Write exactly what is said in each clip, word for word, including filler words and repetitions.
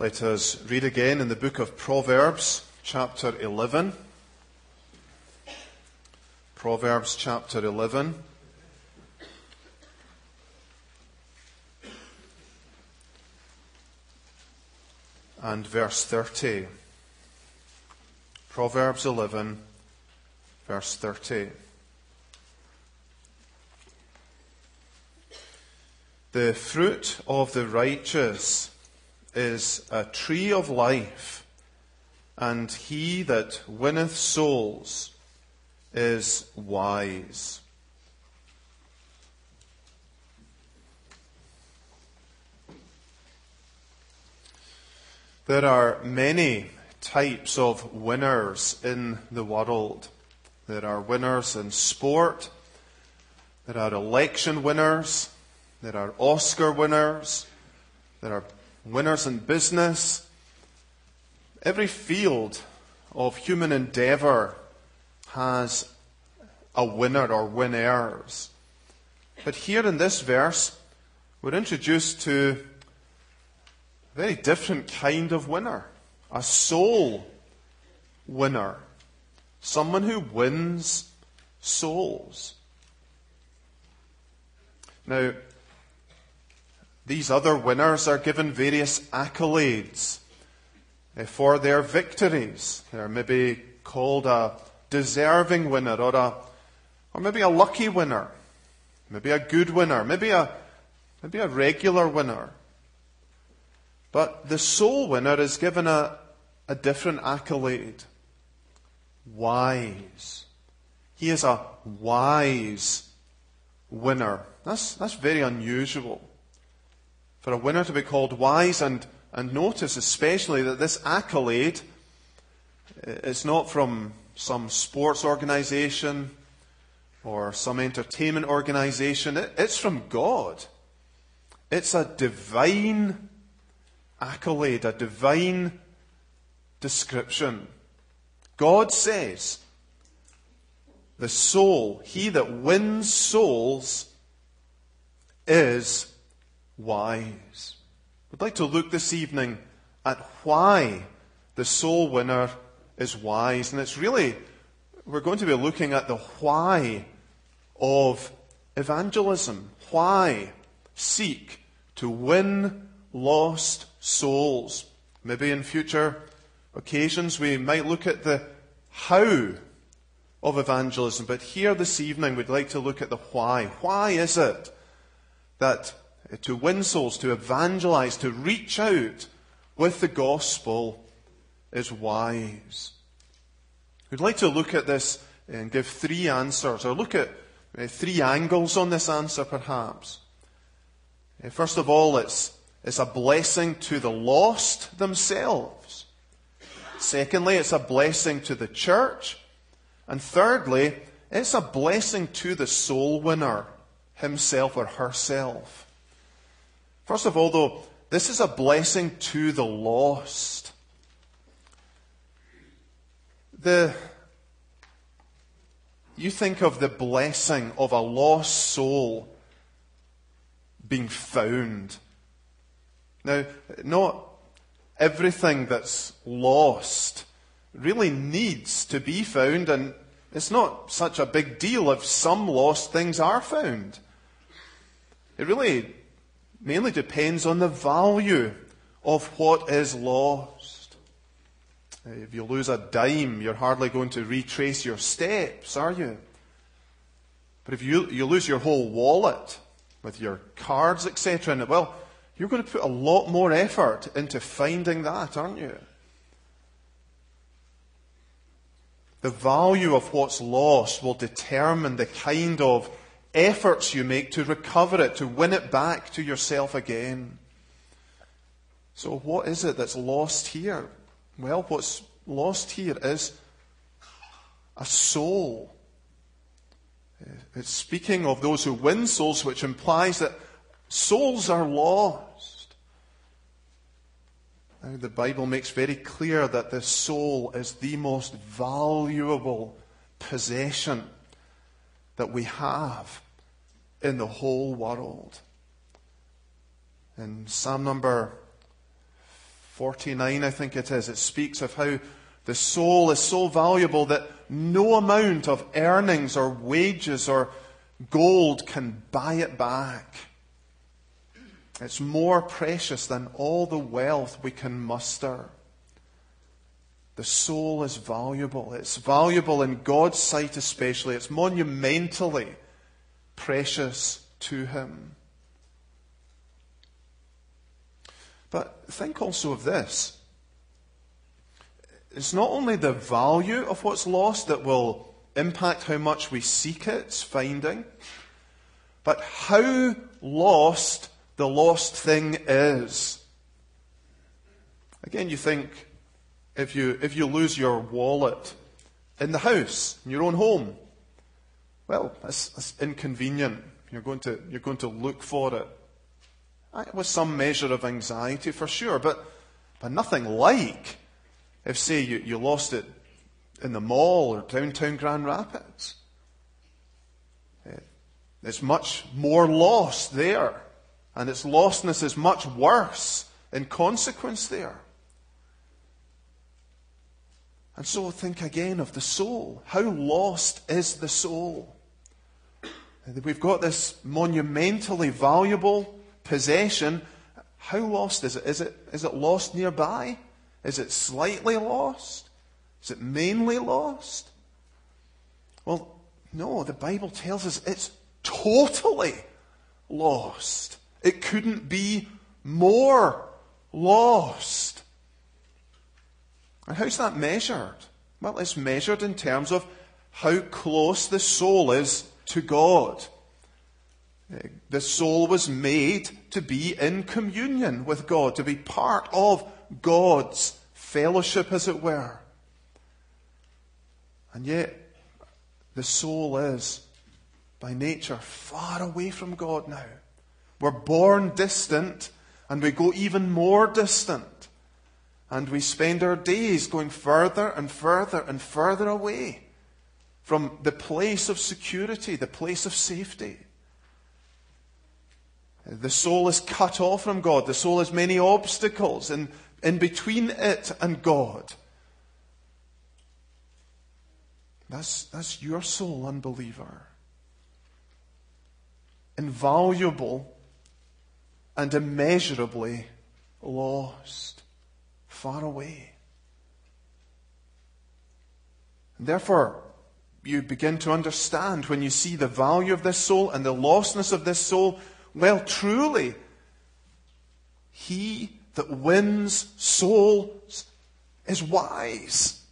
Let us read again in the book of Proverbs, chapter eleven. Proverbs, chapter eleven. And verse thirty. Proverbs eleven, verse thirty. The fruit of the righteous is a tree of life, and he that winneth souls is wise. There are many types of winners in the world. There are winners in sport. There are election winners. There are Oscar winners. There are winners in business. Every field of human endeavour has a winner or winners. But here in this verse, we're introduced to a very different kind of winner. A soul winner. Someone who wins souls. Now, these other winners are given various accolades for their victories. They're maybe called a deserving winner, or a, or maybe a lucky winner, maybe a good winner, maybe a, maybe a regular winner. But the soul winner is given a, a different accolade. Wise. He is a wise winner. That's, that's very unusual. For a winner to be called wise, and, and notice especially that this accolade is not from some sports organisation or some entertainment organisation. It, it's from God. It's a divine accolade, a divine description. God says, the soul, he that wins souls, is wise. We'd like to look this evening at why the soul winner is wise. And it's really, we're going to be looking at the why of evangelism. Why seek to win lost souls? Maybe in future occasions we might look at the how of evangelism. But here this evening we'd like to look at the why. Why is it that to win souls, to evangelize, to reach out with the gospel is wise? We'd like to look at this and give three answers, or look at three angles on this answer perhaps. First of all, it's, it's a blessing to the lost themselves. Secondly, it's a blessing to the church. And thirdly, it's a blessing to the soul winner himself or herself. First of all, though, this is a blessing to the lost. The, you think of the blessing of a lost soul being found. Now, not everything that's lost really needs to be found, and it's not such a big deal if some lost things are found. It really mainly depends on the value of what is lost. If you lose a dime, you're hardly going to retrace your steps, are you? But if you, you lose your whole wallet with your cards, et cetera, in it, well, you're going to put a lot more effort into finding that, aren't you? The value of what's lost will determine the kind of efforts you make to recover it, to win it back to yourself again. So what is it that's lost here? Well, what's lost here is a soul. It's speaking of those who win souls, which implies that souls are lost. Now, the Bible makes very clear that the soul is the most valuable possession that we have in the whole world. In Psalm number forty-nine, I think it is, it speaks of how the soul is so valuable that no amount of earnings or wages or gold can buy it back. It's more precious than all the wealth we can muster. The soul is valuable. It's valuable in God's sight especially. It's monumentally precious to Him. But think also of this. It's not only the value of what's lost that will impact how much we seek its finding, but how lost the lost thing is. Again, you think, if you if you lose your wallet in the house, in your own home, well, that's, that's inconvenient. You're going to you're going to look for it. With some measure of anxiety, for sure, but but nothing like if, say, you, you lost it in the mall or downtown Grand Rapids. It's much more lost there, and its lostness is much worse in consequence there. And so think again of the soul. How lost is the soul? We've got this monumentally valuable possession. How lost is it? Is it, is it lost nearby? Is it slightly lost? Is it mainly lost? Well, no, the Bible tells us it's totally lost. It couldn't be more lost. And how's that measured? Well, it's measured in terms of how close the soul is to God. The soul was made to be in communion with God, to be part of God's fellowship, as it were. And yet, the soul is, by nature, far away from God now. We're born distant, and we go even more distant. And we spend our days going further and further and further away from the place of security, the place of safety. The soul is cut off from God. The soul has many obstacles in, in between it and God. That's, that's your soul, unbeliever. Invaluable and immeasurably lost. Far away. And therefore, you begin to understand when you see the value of this soul and the lostness of this soul. Well, truly, he that wins souls is wise.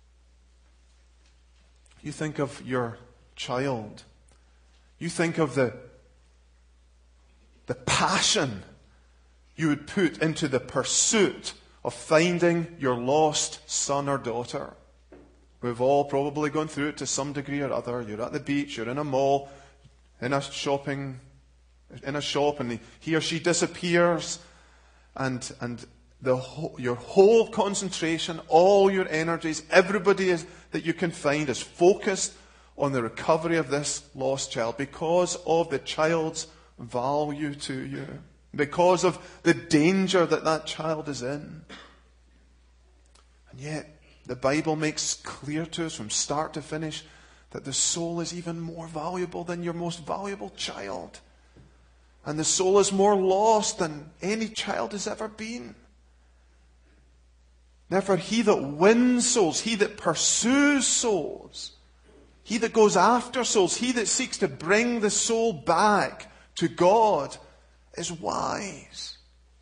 You think of your child. You think of the, the passion you would put into the pursuit of finding your lost son or daughter. We've all probably gone through it to some degree or other. You're at the beach, you're in a mall, in a shopping in a shop, and he or she disappears, and and the whole, your whole concentration, all your energies, everybody is, that you can find is focused on the recovery of this lost child because of the child's value to you, because of the danger that that child is in. And yet, the Bible makes clear to us from start to finish that the soul is even more valuable than your most valuable child. And the soul is more lost than any child has ever been. Therefore, he that wins souls, he that pursues souls, he that goes after souls, he that seeks to bring the soul back to God is wise.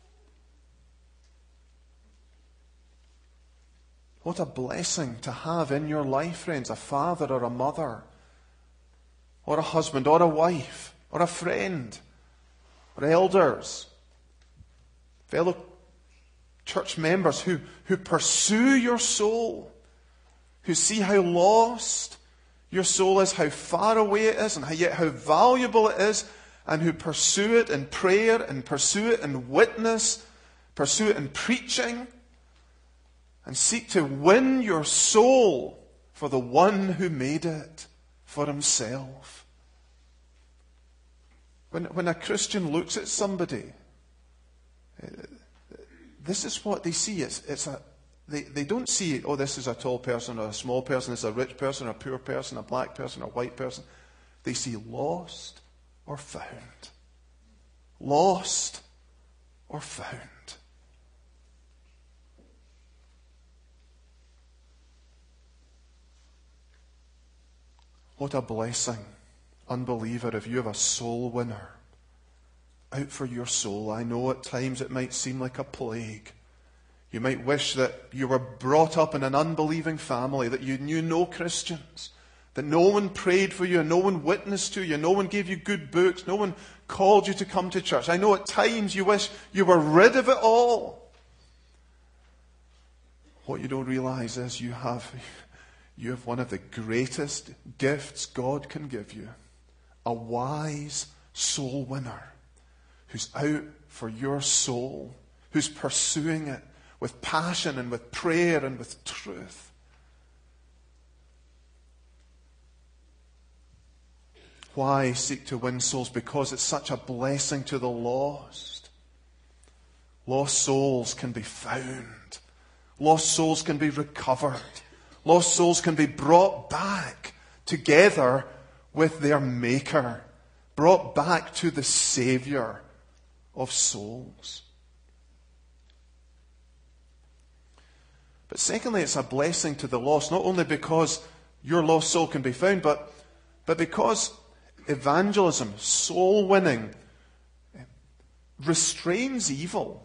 What a blessing to have in your life, friends, a father or a mother, or a husband or a wife, or a friend, or elders, fellow church members who, who pursue your soul, who see how lost your soul is, how far away it is, and how, yet how valuable it is, and who pursue it in prayer, and pursue it in witness, pursue it in preaching, and seek to win your soul for the one who made it for himself. When, when a Christian looks at somebody, this is what they see. It's, it's a, they, they don't see, oh, this is a tall person or a small person, this is a rich person or a poor person, a black person or a white person. They see lost or found. Lost or found. What a blessing, unbeliever, if you have a soul winner out for your soul. I know at times it might seem like a plague. You might wish that you were brought up in an unbelieving family, that you knew no Christians, that no one prayed for you, no one witnessed to you, no one gave you good books, no one called you to come to church. I know at times you wish you were rid of it all. What you don't realize is you have, you have one of the greatest gifts God can give you. A wise soul winner who's out for your soul, who's pursuing it with passion and with prayer and with truth. Why seek to win souls? Because it's such a blessing to the lost. Lost souls can be found. Lost souls can be recovered. Lost souls can be brought back together with their Maker. Brought back to the Savior of souls. But secondly, it's a blessing to the lost, not only because your lost soul can be found, but, but because evangelism, soul winning, restrains evil.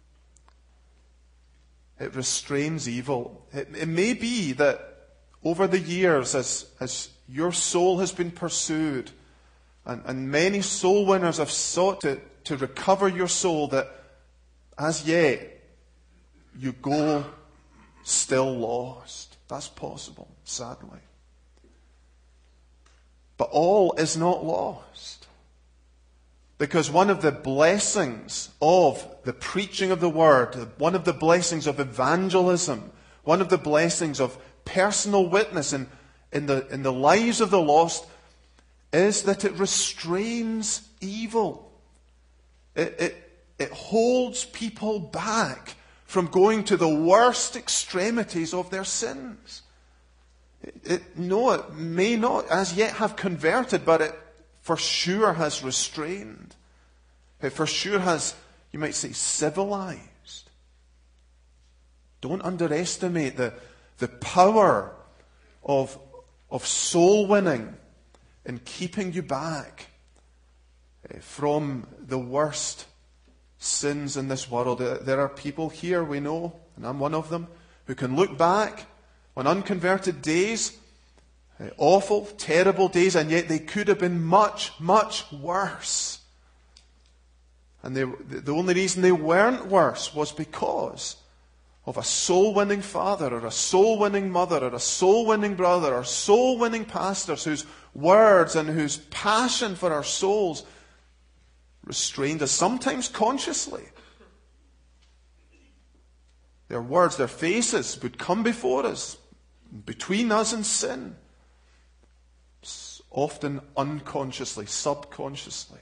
It restrains evil. It, it may be that over the years, as, as your soul has been pursued, and, and many soul winners have sought to, to recover your soul, that as yet you go still lost. That's possible, sadly. But all is not lost. Because one of the blessings of the preaching of the Word, one of the blessings of evangelism, one of the blessings of personal witness in, in, the, in the lives of the lost is that it restrains evil. It, it, it holds people back from going to the worst extremities of their sins. It, it, no, it may not as yet have converted, but it for sure has restrained. It for sure has, you might say, civilized. Don't underestimate the, the power of, of soul winning in keeping you back from the worst sins in this world. There are people here, we know, and I'm one of them, who can look back on unconverted days, awful, terrible days, and yet they could have been much, much worse. And they, the only reason they weren't worse was because of a soul-winning father or a soul-winning mother or a soul-winning brother or soul-winning pastors whose words and whose passion for our souls restrained us, sometimes consciously. Their words, their faces would come before us, between us and sin, often unconsciously, subconsciously.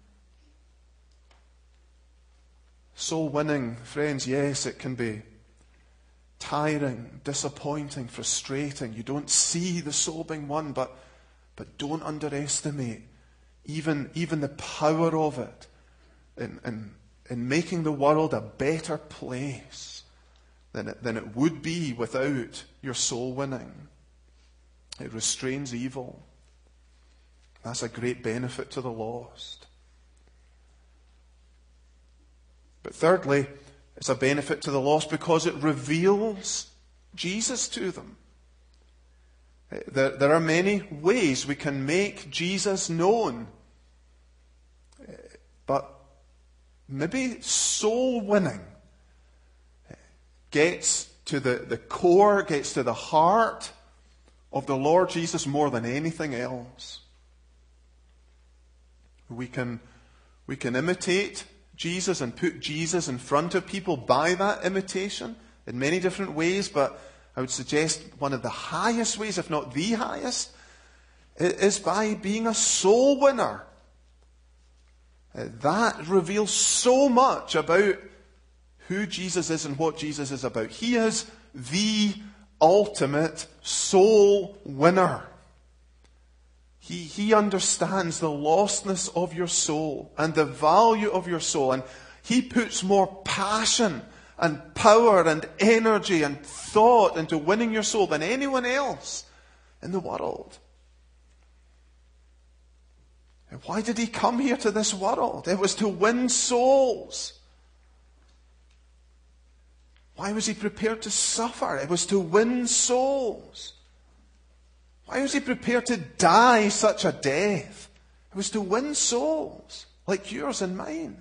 Soul winning, friends, yes, it can be tiring, disappointing, frustrating. You don't see the soul being won, but, but don't underestimate even, even the power of it in, in, in making the world a better place than it, than it would be without your soul winning. It restrains evil. That's a great benefit to the lost. But thirdly, it's a benefit to the lost because it reveals Jesus to them. There, there are many ways we can make Jesus known. But maybe soul winning gets to the, the core, gets to the heart of the Lord Jesus more than anything else. We can, we can imitate Jesus and put Jesus in front of people by that imitation in many different ways, but I would suggest one of the highest ways, if not the highest, is by being a soul winner. That reveals so much about who Jesus is and what Jesus is about. He is the ultimate soul winner. He, he understands the lostness of your soul and the value of your soul. And he puts more passion and power and energy and thought into winning your soul than anyone else in the world. And why did he come here to this world? It was to win souls. Why was he prepared to suffer? It was to win souls. Why was he prepared to die such a death? It was to win souls like yours and mine.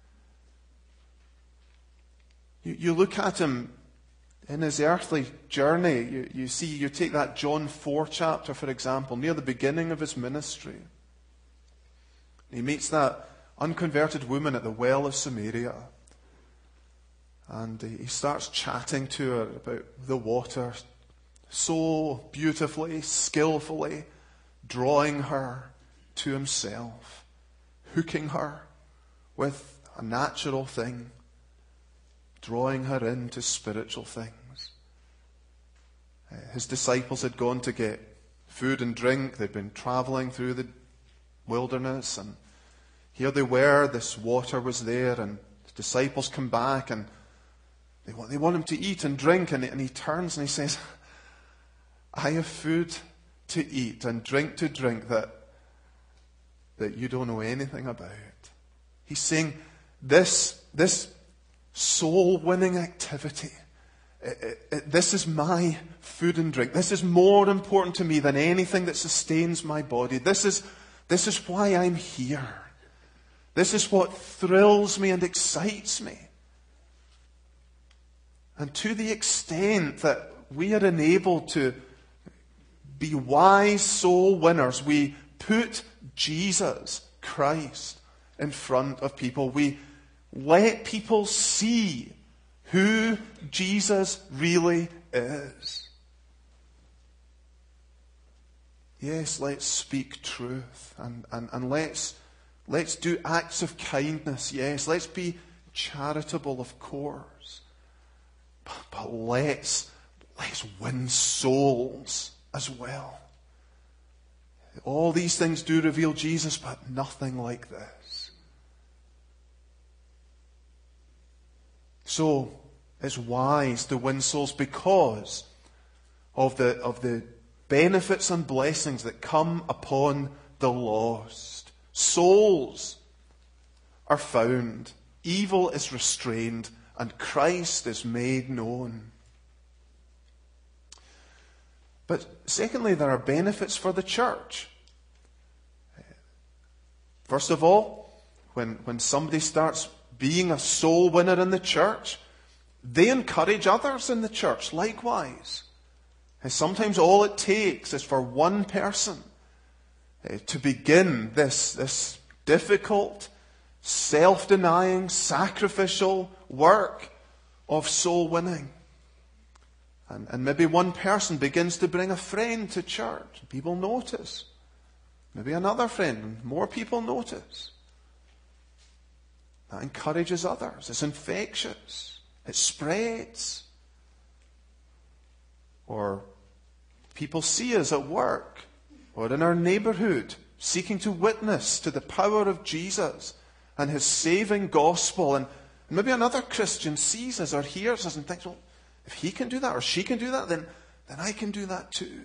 You, you look at him in his earthly journey. You, you see, you take that John four chapter, for example, near the beginning of his ministry. He meets that unconverted woman at the well of Samaria. And he starts chatting to her about the water, so beautifully, skillfully, drawing her to himself, hooking her with a natural thing, drawing her into spiritual things. His disciples had gone to get food and drink. They'd been traveling through the wilderness, and here they were, this water was there, and his disciples come back, and they want, they want him to eat and drink, and, and he turns and he says, I have food to eat and drink to drink that, that you don't know anything about. He's saying, this, this soul-winning activity, it, it, it, this is my food and drink. This is more important to me than anything that sustains my body. This is This is why I'm here. This is what thrills me and excites me. And to the extent that we are enabled to be wise soul winners, we put Jesus Christ in front of people. We let people see who Jesus really is. Yes, let's speak truth, and, and, and let's, let's do acts of kindness. Yes, let's be charitable, of course. But, but let's, let's win souls as well. All these things do reveal Jesus, but nothing like this. So, it's wise to win souls because of the, of the benefits and blessings that come upon the lost. Souls are found, evil is restrained, and Christ is made known. But secondly, there are benefits for the church. First of all, when, when somebody starts being a soul winner in the church, they encourage others in the church likewise. And sometimes all it takes is for one person uh, to begin this, this difficult, self-denying, sacrificial work of soul winning. And, and maybe one person begins to bring a friend to church. People notice. Maybe another friend, and more people notice. That encourages others. It's infectious. It spreads. Or people see us at work or in our neighborhood seeking to witness to the power of Jesus and his saving gospel. And maybe another Christian sees us or hears us and thinks, well, if he can do that or she can do that, then, then I can do that too.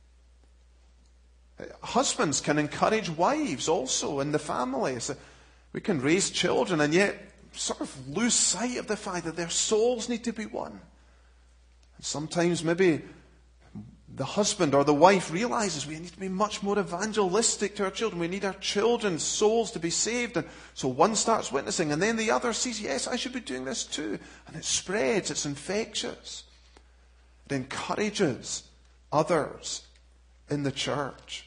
Husbands can encourage wives also in the family. So we can raise children and yet sort of lose sight of the fact that their souls need to be won. And sometimes maybe the husband or the wife realizes we need to be much more evangelistic to our children. We need our children's souls to be saved. And so one starts witnessing, and then the other sees, yes, I should be doing this too. And it spreads. It's infectious. It encourages others in the church.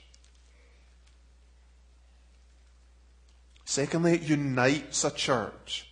Secondly, it unites a church.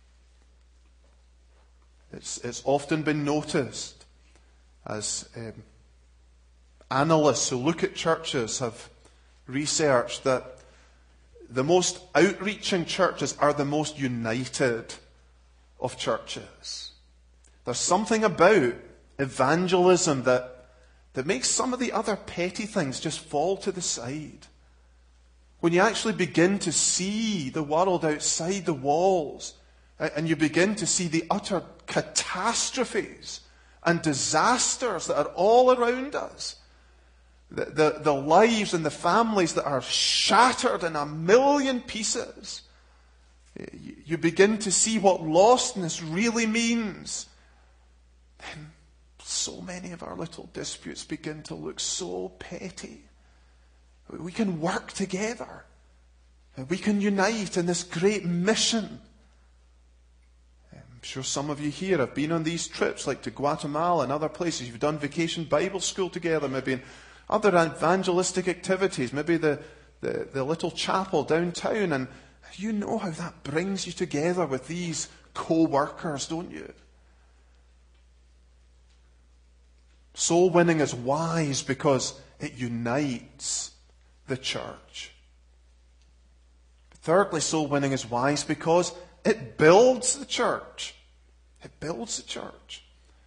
It's, it's often been noticed as um, analysts who look at churches have researched that the most outreaching churches are the most united of churches. There's something about evangelism that, that makes some of the other petty things just fall to the side. When you actually begin to see the world outside the walls, and you begin to see the utter catastrophes and disasters that are all around us, the, the, the lives and the families that are shattered in a million pieces, you begin to see what lostness really means. Then so many of our little disputes begin to look so petty. We can work together. We can unite in this great mission. I'm sure some of you here have been on these trips, like to Guatemala and other places. You've done vacation Bible school together, maybe in other evangelistic activities, maybe the, the, the little chapel downtown, and you know how that brings you together with these co-workers, don't you? Soul winning is wise because it unites the church. Thirdly, soul winning is wise because it builds the church. It builds the church.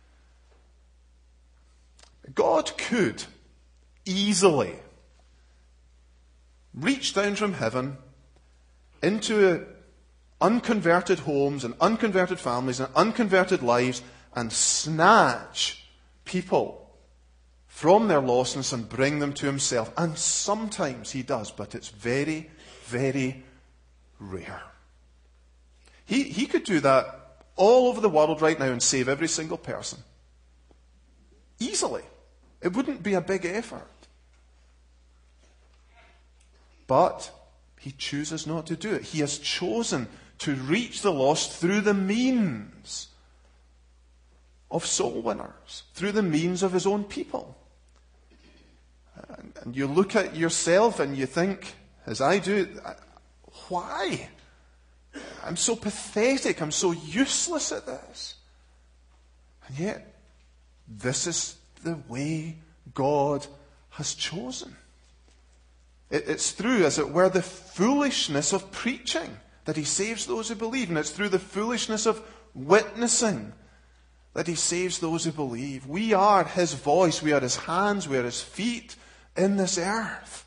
God could easily reach down from heaven into unconverted homes and unconverted families and unconverted lives and snatch people from their lostness and bring them to himself. And sometimes he does, but it's very, very rare. He, he could do that all over the world right now and save every single person. Easily. It wouldn't be a big effort. But he chooses not to do it. He has chosen to reach the lost through the means of soul winners, through the means of his own people. And you look at yourself and you think, as I do, why? I'm so pathetic. I'm so useless at this. And yet, this is the way God has chosen. It's through, as it were, the foolishness of preaching that he saves those who believe. And it's through the foolishness of witnessing that he saves those who believe. We are his voice. We are his hands. We are his feet in this earth.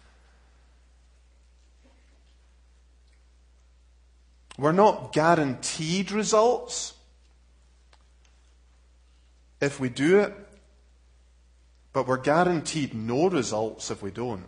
We're not guaranteed results if we do it, but we're guaranteed no results if we don't.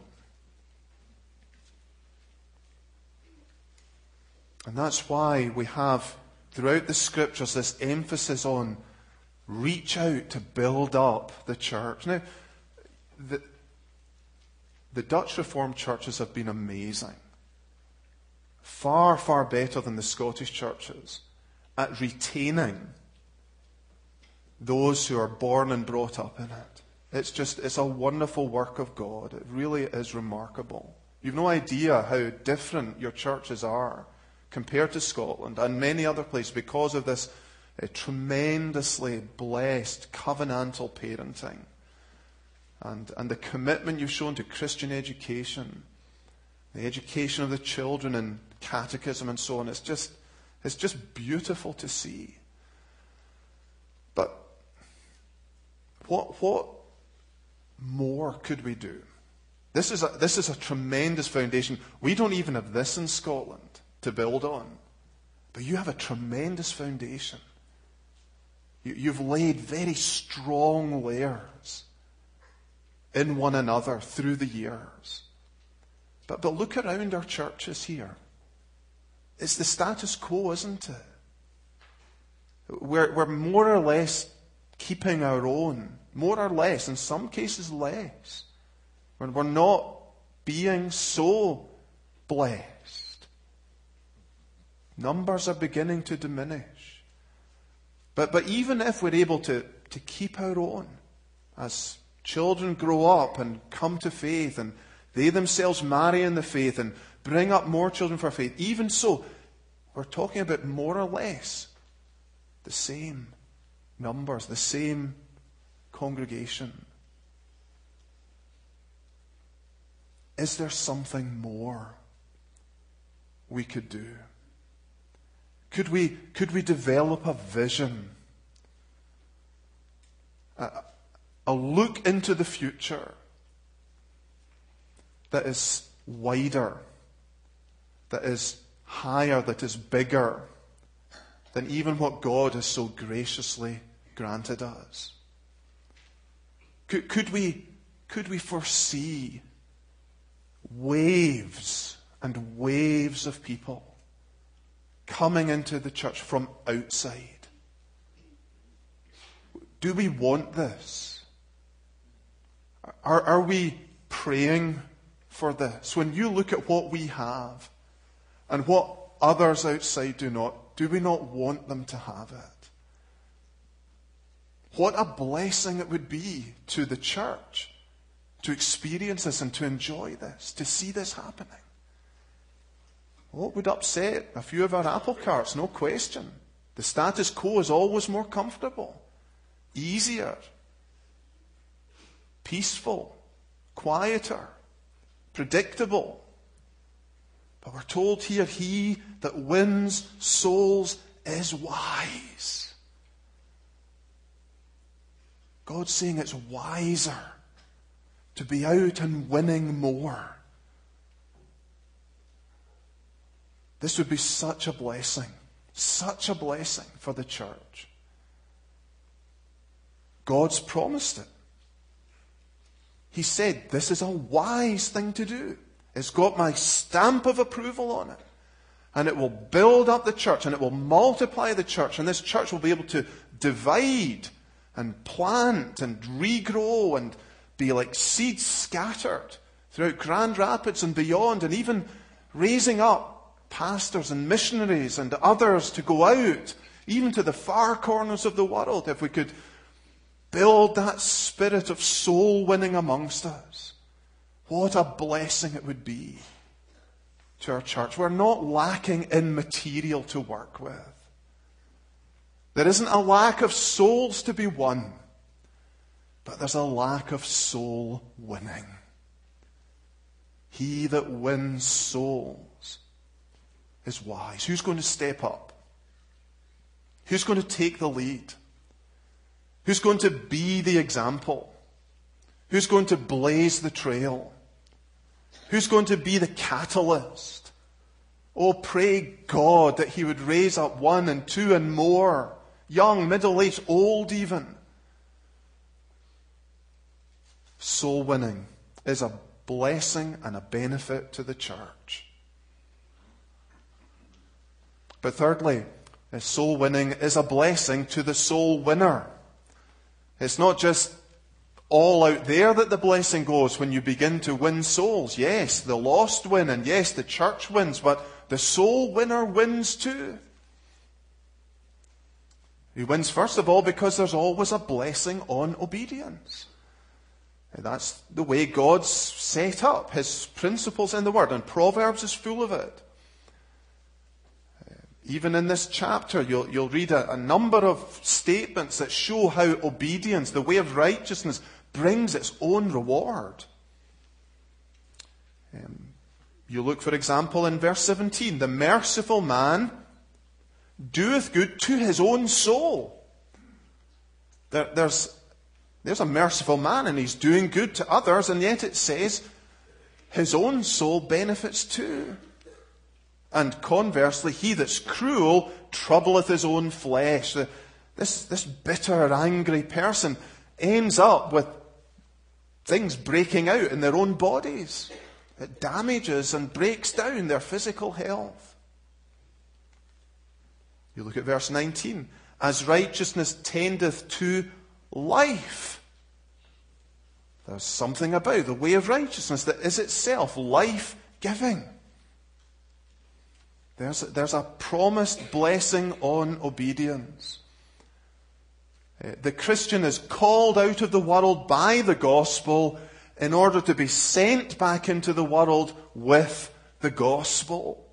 And that's why we have, throughout the Scriptures, this emphasis on reach out to build up the church. Now, the, the Dutch Reformed churches have been amazing. Far, far better than the Scottish churches at retaining those who are born and brought up in it. It's just, it's a wonderful work of God. It really is remarkable. You've no idea how different your churches are compared to Scotland and many other places because of this uh, tremendously blessed covenantal parenting and, and the commitment you've shown to Christian education, the education of the children and catechism and so on. It's just, it's just beautiful to see. But what, what more could we do? This is a, this is a tremendous foundation. We don't even have this in Scotland to build on. But you have a tremendous foundation. You, you've laid very strong layers in one another through the years. But, but look around our churches here. It's the status quo, isn't it? We're, we're more or less keeping our own. More or less, in some cases less. We're, we're not being so blessed. Numbers are beginning to diminish. But, but even if we're able to, to keep our own, as children grow up and come to faith, and they themselves marry in the faith and bring up more children for faith, even so, we're talking about more or less the same numbers, the same congregation. Is there something more we could do? Could we, could we develop a vision, a, a look into the future that is wider, that is higher, that is bigger than even what God has so graciously granted us? Could, could we, could we foresee waves and waves of people coming into the church from outside? Do we want this? Are, are we praying for this? When you look at what we have and what others outside do not, do we not want them to have it? What a blessing it would be to the church to experience this and to enjoy this, to see this happening. Well, it would upset a few of our apple carts, no question. The status quo is always more comfortable, easier, peaceful, quieter, predictable. But we're told here, he that wins souls is wise. God's saying it's wiser to be out and winning more. This would be such a blessing, such a blessing for the church. God's promised it. He said, this is a wise thing to do. It's got my stamp of approval on it. And it will build up the church, and it will multiply the church, and this church will be able to divide and plant and regrow and be like seeds scattered throughout Grand Rapids and beyond, and even raising up pastors and missionaries and others to go out, even to the far corners of the world, if we could build that spirit of soul winning amongst us. What a blessing it would be to our church. We're not lacking in material to work with. There isn't a lack of souls to be won, but there's a lack of soul winning. He that wins souls is wise. Who's going to step up? Who's going to take the lead? Who's going to be the example? Who's going to blaze the trail? Who's going to be the catalyst? Oh, pray God that he would raise up one and two and more, young, middle-aged, old even. Soul winning is a blessing and a benefit to the church. But thirdly, soul winning is a blessing to the soul winner. It's not just all out there that the blessing goes when you begin to win souls. Yes, the lost win, and yes, the church wins, but the soul winner wins too. He wins first of all because there's always a blessing on obedience. That's the way God's set up his principles in the Word, and Proverbs is full of it. Even in this chapter, you'll, you'll read a, a number of statements that show how obedience, the way of righteousness, brings its own reward. Um, you look, for example, in verse seventeen. The merciful man doeth good to his own soul. There, there's, there's a merciful man, and he's doing good to others, and yet it says his own soul benefits too. And conversely, he that's cruel troubleth his own flesh. The, this, this bitter, angry person ends up with things breaking out in their own bodies. It damages and breaks down their physical health. You look at verse nineteen. As righteousness tendeth to life. There's something about the way of righteousness that is itself life-giving. There's, there's a promised blessing on obedience. The Christian is called out of the world by the gospel in order to be sent back into the world with the gospel.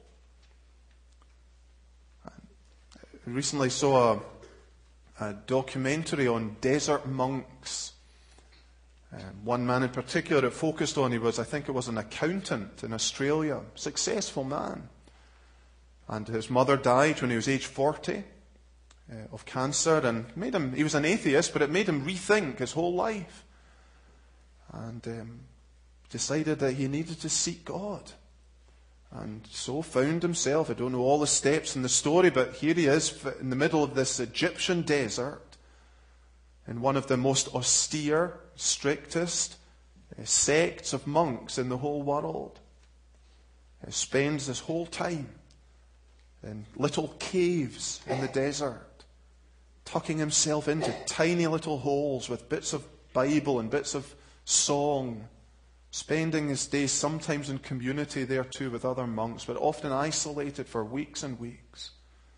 I recently saw a, a documentary on desert monks. Um, one man in particular it focused on, he was, I think it was an accountant in Australia, successful man. And his mother died when he was age forty uh, of cancer, and made him, he was an atheist, but it made him rethink his whole life. And um, decided that he needed to seek God. And so found himself, I don't know all the steps in the story, but here he is in the middle of this Egyptian desert, in one of the most austere, strictest uh, sects of monks in the whole world. He spends his whole time in little caves in the desert, tucking himself into tiny little holes with bits of Bible and bits of song, spending his days sometimes in community there too with other monks, but often isolated for weeks and weeks.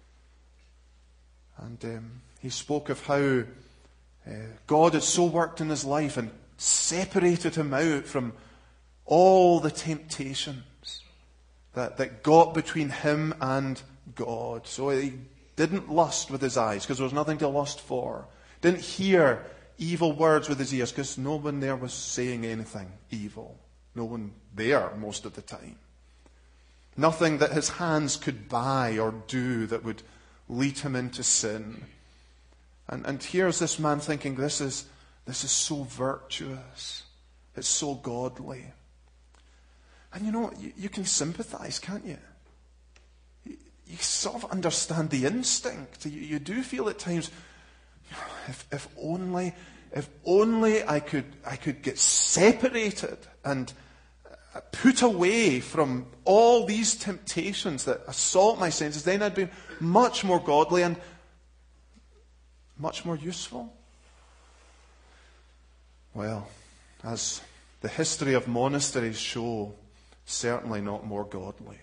And um, he spoke of how uh, God had so worked in his life and separated him out from all the temptations that, that got between him and God. So he didn't lust with his eyes because there was nothing to lust for. Didn't hear evil words with his ears because no one there was saying anything evil. No one there most of the time. Nothing that his hands could buy or do that would lead him into sin. And, and here's this man thinking, this is, this is so virtuous. It's so godly. And you know, you, you can sympathize, can't you? you? You sort of understand the instinct. You, you do feel at times, if, if only, if only I could, I could get separated and put away from all these temptations that assault my senses, then I'd be much more godly and much more useful. Well, as the history of monasteries show, certainly not more godly.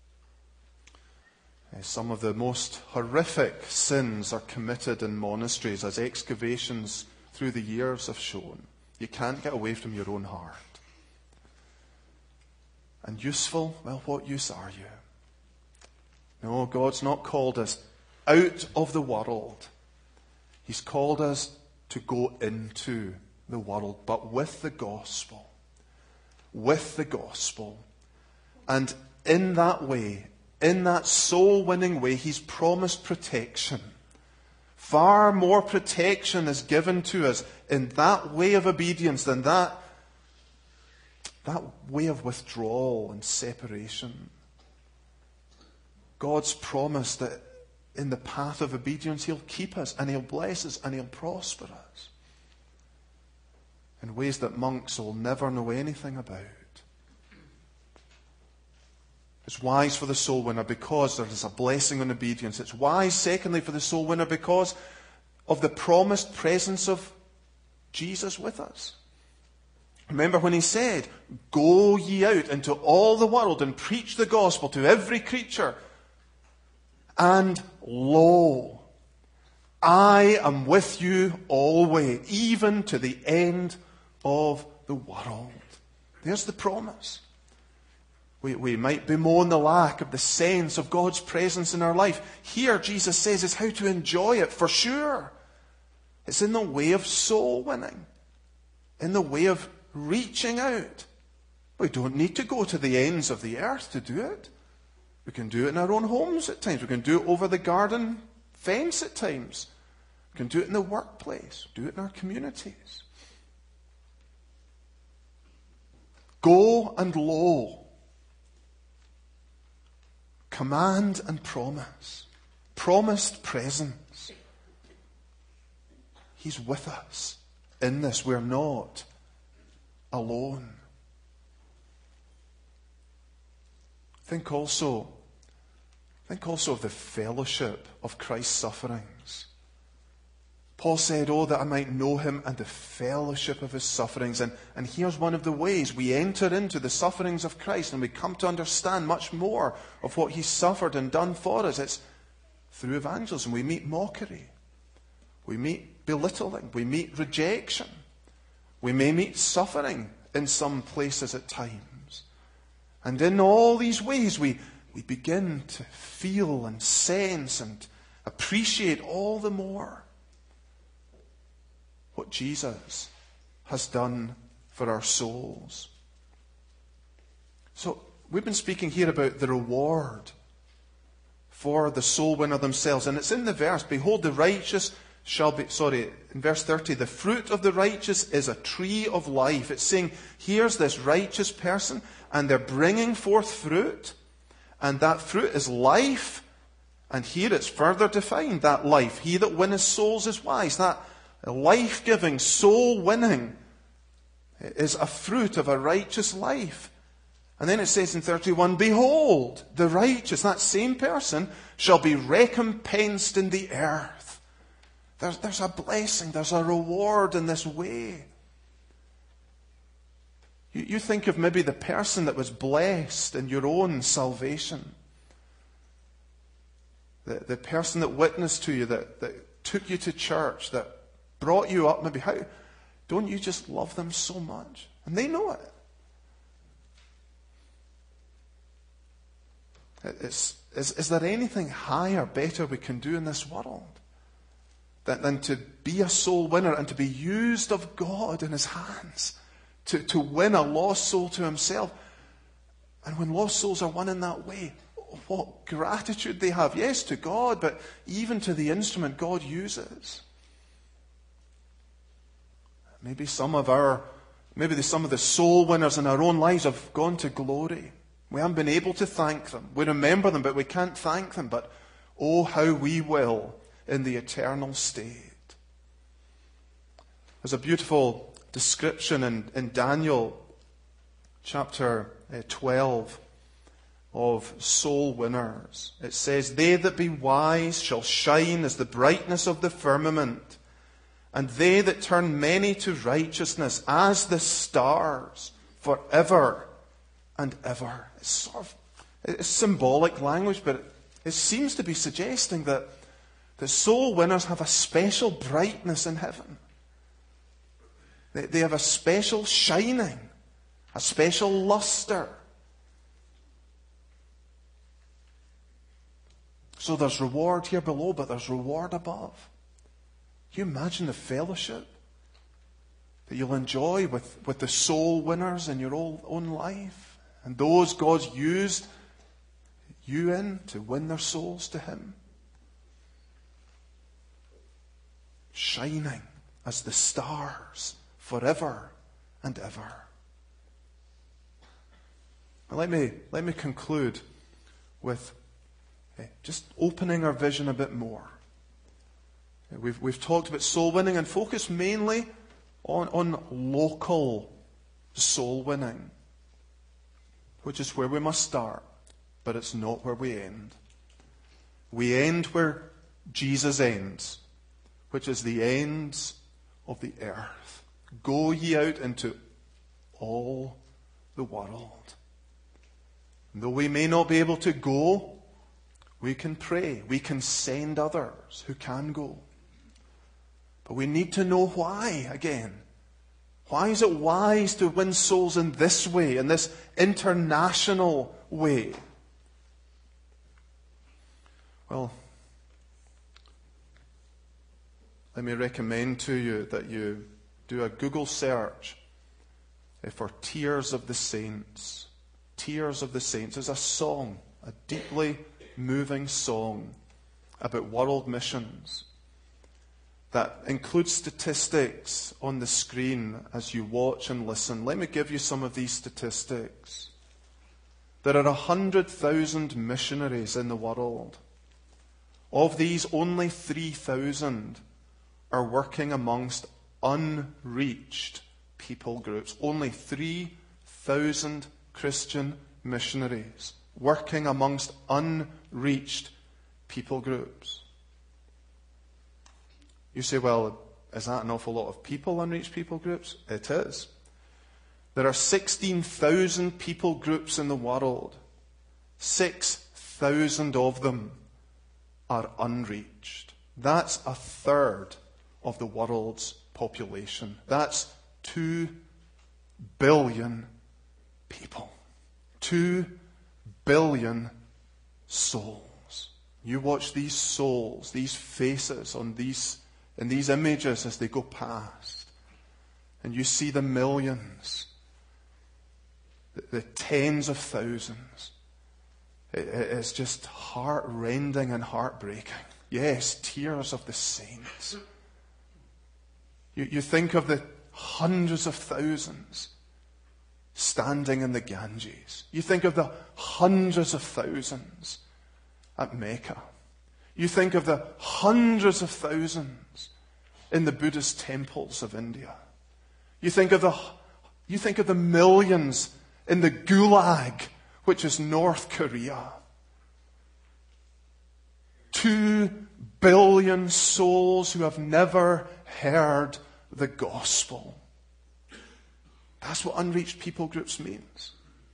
Some of the most horrific sins are committed in monasteries, as excavations through the years have shown. You can't get away from your own heart. And useful? Well, what use are you? No, God's not called us out of the world. He's called us to go into the world, but with the gospel. With the gospel. And in that way, in that soul-winning way, He's promised protection. Far more protection is given to us in that way of obedience than that, that way of withdrawal and separation. God's promised that in the path of obedience He'll keep us and He'll bless us and He'll prosper us in ways that monks will never know anything about. It's wise for the soul winner because there is a blessing in obedience. It's wise, secondly, for the soul winner because of the promised presence of Jesus with us. Remember when He said, "Go ye out into all the world and preach the gospel to every creature. And lo, I am with you always, even to the end of the world." There's the promise. We, we might bemoan the lack of the sense of God's presence in our life. Here, Jesus says, is how to enjoy it for sure. It's in the way of soul winning, in the way of reaching out. We don't need to go to the ends of the earth to do it. We can do it in our own homes at times. We can do it over the garden fence at times. We can do it in the workplace. Do it in our communities. Go and lo. Command and promise. Promised presence. He's with us in this. We're not alone. Think also, think also of the fellowship of Christ's sufferings. Paul said, "Oh, that I might know Him and the fellowship of His sufferings." And, and here's one of the ways we enter into the sufferings of Christ and we come to understand much more of what He suffered and done for us. It's through evangelism. We meet mockery. We meet belittling. We meet rejection. We may meet suffering in some places at times. And in all these ways we, we begin to feel and sense and appreciate all the more what Jesus has done for our souls. So we've been speaking here about the reward for the soul winner themselves. And it's in the verse, behold, the righteous shall be, sorry, in verse thirty, the fruit of the righteous is a tree of life. It's saying, here's this righteous person, and they're bringing forth fruit, and that fruit is life. And here it's further defined, that life. He that winneth souls is wise. That life-giving, soul-winning is a fruit of a righteous life. And then it says in thirty-one, behold, the righteous, that same person, shall be recompensed in the earth. There's, there's a blessing, there's a reward in this way. You, you think of maybe the person that was blessed in your own salvation. The, the person that witnessed to you, that, that took you to church, that brought you up maybe. How don't you just love them so much? And they know it. It's, is, is there anything higher, better we can do in this world than, than to be a soul winner and to be used of God in his hands to, to win a lost soul to himself? And when lost souls are won in that way, what gratitude they have, yes, to God, but even to the instrument God uses. Maybe some of our, maybe some of the soul winners in our own lives have gone to glory. We haven't been able to thank them. We remember them, but we can't thank them. But oh, how we will in the eternal state. There's a beautiful description in, in Daniel chapter twelve of soul winners. It says, they that be wise shall shine as the brightness of the firmament, and they that turn many to righteousness as the stars forever and ever. It's sort of it's symbolic language, but it, it seems to be suggesting that the soul winners have a special brightness in heaven. They, they have a special shining, a special luster. So there's reward here below, but there's reward above. Can you imagine the fellowship that you'll enjoy with, with the soul winners in your own, own life? And those God's used you in to win their souls to him. Shining as the stars forever and ever. Now let me, let me conclude with just opening our vision a bit more. We've, we've talked about soul winning and focused mainly on, on local soul winning, which is where we must start, but it's not where we end. We end where Jesus ends, which is the ends of the earth. Go ye out into all the world. And though we may not be able to go, we can pray. We can send others who can go. But we need to know why again. Why is it wise to win souls in this way, in this international way? Well, let me recommend to you that you do a Google search for Tears of the Saints. Tears of the Saints is a song, a deeply moving song about world missions that includes statistics on the screen as you watch and listen. Let me give you some of these statistics. There are one hundred thousand missionaries in the world. Of these, only three thousand are working amongst unreached people groups. Only three thousand Christian missionaries working amongst unreached people groups. You say, well, is that an awful lot of people, unreached people groups? It is. There are sixteen thousand people groups in the world. six thousand of them are unreached. That's a third of the world's population. That's two billion people. Two billion souls. You watch these souls, these faces on these in these images as they go past, and you see the millions, the, the tens of thousands. it, it's just heart-rending and heartbreaking. Yes, tears of the saints. You, you think of the hundreds of thousands standing in the Ganges. You think of the hundreds of thousands at Mecca. You think of the hundreds of thousands in the Buddhist temples of India. You think of the, you think of the millions in the Gulag, which is North Korea. Two billion souls who have never heard the gospel. That's what unreached people groups means.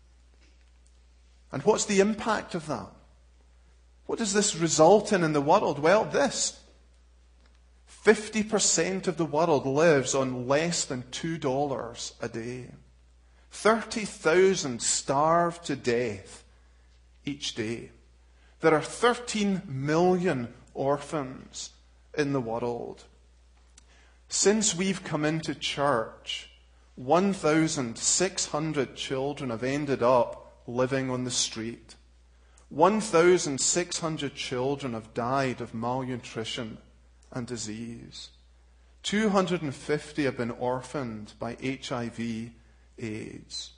And what's the impact of that? What does this result in in the world? Well, this. fifty percent of the world lives on less than two dollars a day. thirty thousand starve to death each day. There are thirteen million orphans in the world. Since we've come into church, one thousand six hundred children have ended up living on the street. one thousand six hundred children have died of malnutrition and disease. two hundred fifty have been orphaned by H I V AIDS.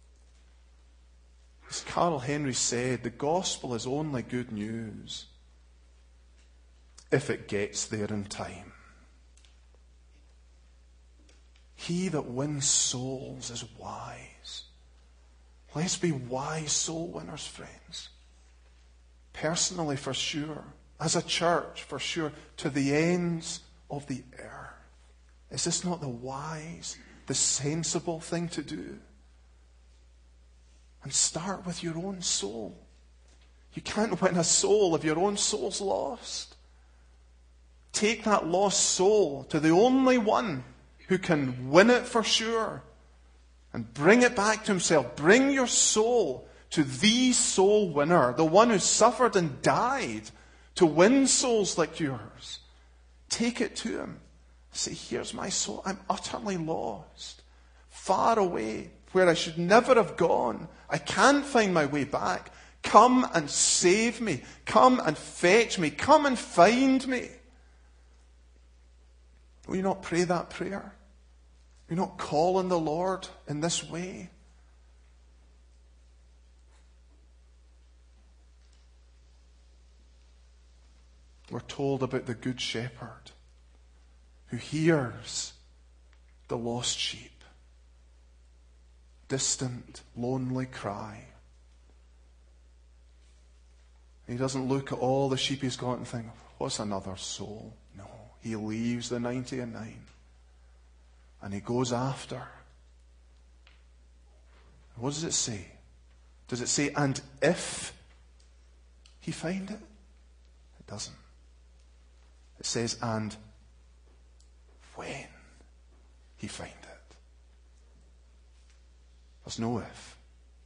As Carl Henry said, the gospel is only good news if it gets there in time. He that wins souls is wise. Let's be wise soul winners, friends. Personally, for sure. As a church, for sure. To the ends of the earth. Is this not the wise, the sensible thing to do? And start with your own soul. You can't win a soul if your own soul's lost. Take that lost soul to the only one who can win it for sure and bring it back to himself. Bring your soul to the soul winner, the one who suffered and died to win souls like yours. Take it to him. Say, here's my soul. I'm utterly lost. Far away, where I should never have gone. I can't find my way back. Come and save me. Come and fetch me. Come and find me. Will you not pray that prayer? Will you not call on the Lord in this way? We're told about the Good Shepherd who hears the lost sheep, distant, lonely cry. He doesn't look at all the sheep he's got and think, what's another soul? No. He leaves the ninety and nine and he goes after. What does it say? Does it say, and if he find it? It doesn't. It says, and when he find it. There's no if.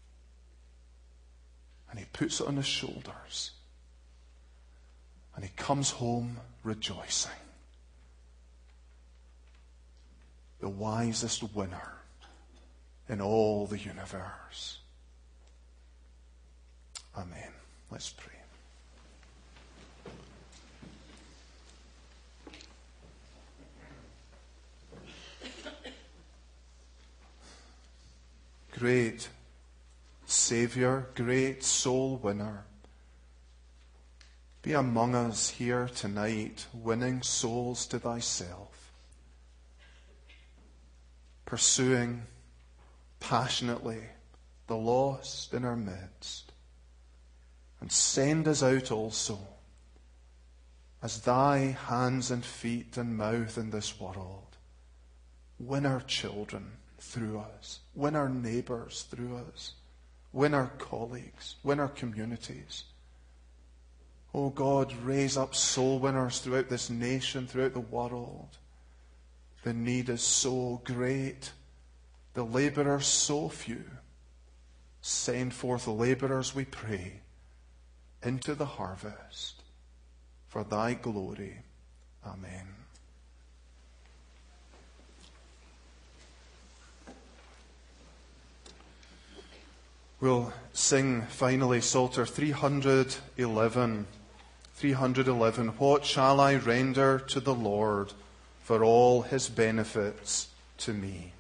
And he puts it on his shoulders. And he comes home rejoicing. The wisest winner in all the universe. Amen. Let's pray. Great Savior, great soul winner, be among us here tonight, winning souls to thyself. Pursuing passionately the lost in our midst. And send us out also as thy hands and feet and mouth in this world. Win our children through us. Win our neighbours through us. Win our colleagues. Win our communities. Oh God, raise up soul winners throughout this nation, throughout the world. The need is so great. The labourers so few. Send forth labourers, we pray, into the harvest for thy glory. Amen. We'll sing finally Psalter three hundred eleven. three hundred eleven. What shall I render to the Lord for all his benefits to me?